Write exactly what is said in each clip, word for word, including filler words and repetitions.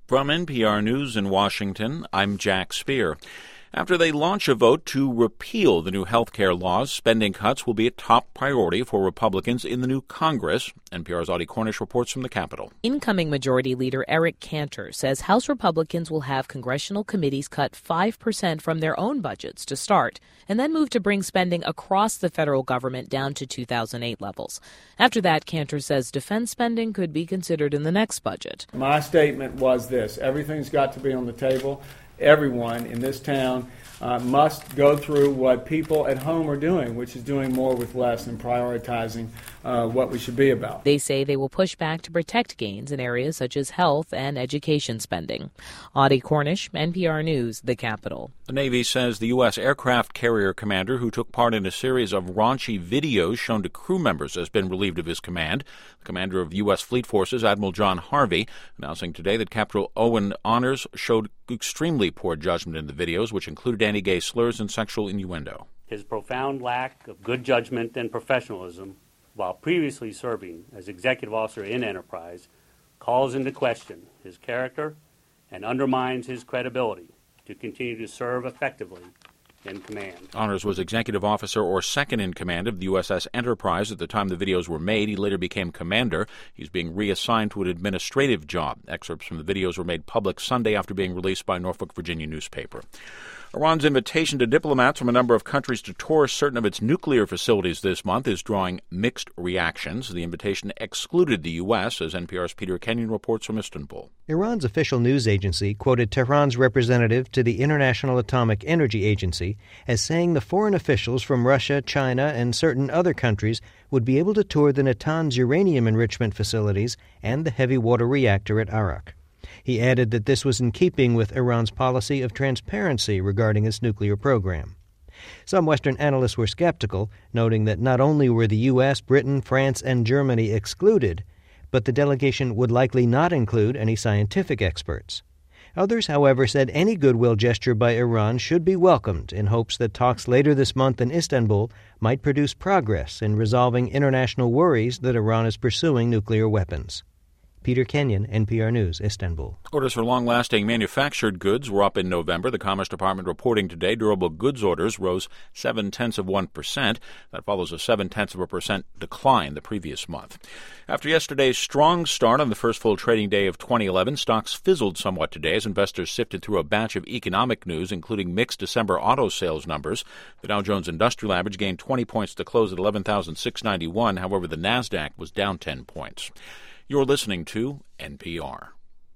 From N P R News in Washington, I'm Jack Speer. After they launch a vote to repeal the new health care laws, spending cuts will be a top priority for Republicans in the new Congress. N P R's Audie Cornish reports from the Capitol. Incoming Majority Leader Eric Cantor says House Republicans will have congressional committees cut five percent from their own budgets to start, and then move to bring spending across the federal government down to two thousand eight levels. After that, Cantor says defense spending could be considered in the next budget. My statement was this: everything's got to be on the table. Everyone in this town uh, must go through what people at home are doing, which is doing more with less and prioritizing uh, what we should be about. They say they will push back to protect gains in areas such as health and education spending. Audie Cornish, N P R News, the Capitol. The Navy says the U S aircraft carrier commander who took part in a series of raunchy videos shown to crew members has been relieved of his command. The commander of U S Fleet Forces, Admiral John Harvey, announcing today that Captain Owen Honors showed extremely poor judgment in the videos, which included anti-gay slurs and sexual innuendo. His profound lack of good judgment and professionalism, while previously serving as executive officer in Enterprise, calls into question his character and undermines his credibility to continue to serve effectively in command. Honors was executive officer or second in command of the U S S Enterprise at the time the videos were made. He later became commander. He's being reassigned to an administrative job. Excerpts from the videos were made public Sunday after being released by a Norfolk, Virginia newspaper. Iran's invitation to diplomats from a number of countries to tour certain of its nuclear facilities this month is drawing mixed reactions. The invitation excluded the U S, as N P R's Peter Kenyon reports from Istanbul. Iran's official news agency quoted Tehran's representative to the International Atomic Energy Agency as saying the foreign officials from Russia, China, and certain other countries would be able to tour the Natanz uranium enrichment facilities and the heavy water reactor at Arak. He added that this was in keeping with Iran's policy of transparency regarding its nuclear program. Some Western analysts were skeptical, noting that not only were the U S, Britain, France, and Germany excluded, but the delegation would likely not include any scientific experts. Others, however, said any goodwill gesture by Iran should be welcomed in hopes that talks later this month in Istanbul might produce progress in resolving international worries that Iran is pursuing nuclear weapons. Peter Kenyon, N P R News, Istanbul. Orders for long-lasting manufactured goods were up in November. The Commerce Department reporting today durable goods orders rose seven-tenths of one percent. That follows a seven-tenths of a percent decline the previous month. After yesterday's strong start on the first full trading day of twenty eleven, stocks fizzled somewhat today as investors sifted through a batch of economic news, including mixed December auto sales numbers. The Dow Jones Industrial Average gained twenty points to close at eleven thousand six hundred ninety-one. However, the NASDAQ was down ten points. You're listening to N P R.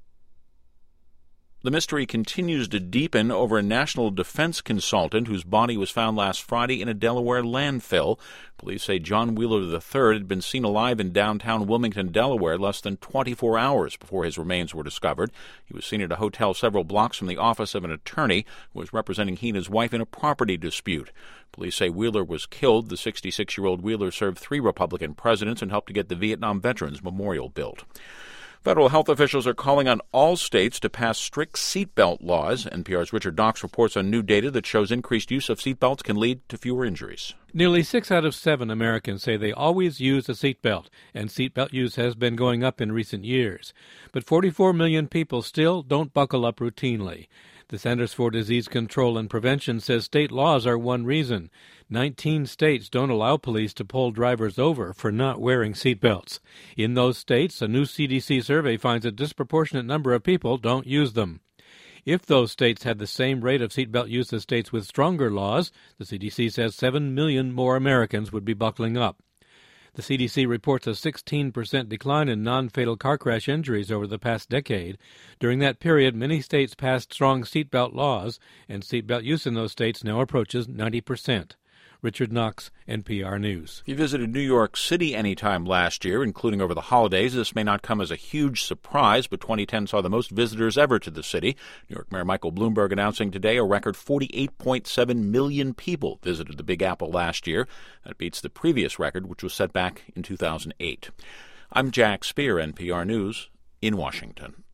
The mystery continues to deepen over a national defense consultant whose body was found last Friday in a Delaware landfill. Police say John Wheeler the third had been seen alive in downtown Wilmington, Delaware, less than twenty-four hours before his remains were discovered. He was seen at a hotel several blocks from the office of an attorney who was representing he and his wife in a property dispute. Police say Wheeler was killed. The sixty-six-year-old Wheeler served three Republican presidents and helped to get the Vietnam Veterans Memorial built. Federal health officials are calling on all states to pass strict seatbelt laws. N P R's Richard Knox reports on new data that shows increased use of seatbelts can lead to fewer injuries. Nearly six out of seven Americans say they always use a seatbelt, and seatbelt use has been going up in recent years. But forty-four million people still don't buckle up routinely. The Centers for Disease Control and Prevention says state laws are one reason. Nineteen states don't allow police to pull drivers over for not wearing seatbelts. In those states, a new C D C survey finds a disproportionate number of people don't use them. If those states had the same rate of seatbelt use as states with stronger laws, the C D C says seven million more Americans would be buckling up. The C D C reports a sixteen percent decline in non-fatal car crash injuries over the past decade. During that period, many states passed strong seatbelt laws, and seatbelt use in those states now approaches ninety percent. Richard Knox, N P R News. If you visited New York City anytime last year, including over the holidays, this may not come as a huge surprise, but twenty ten saw the most visitors ever to the city. New York Mayor Michael Bloomberg announcing today a record forty-eight point seven million people visited the Big Apple last year. That beats the previous record, which was set back in two thousand eight. I'm Jack Speer, N P R News, in Washington.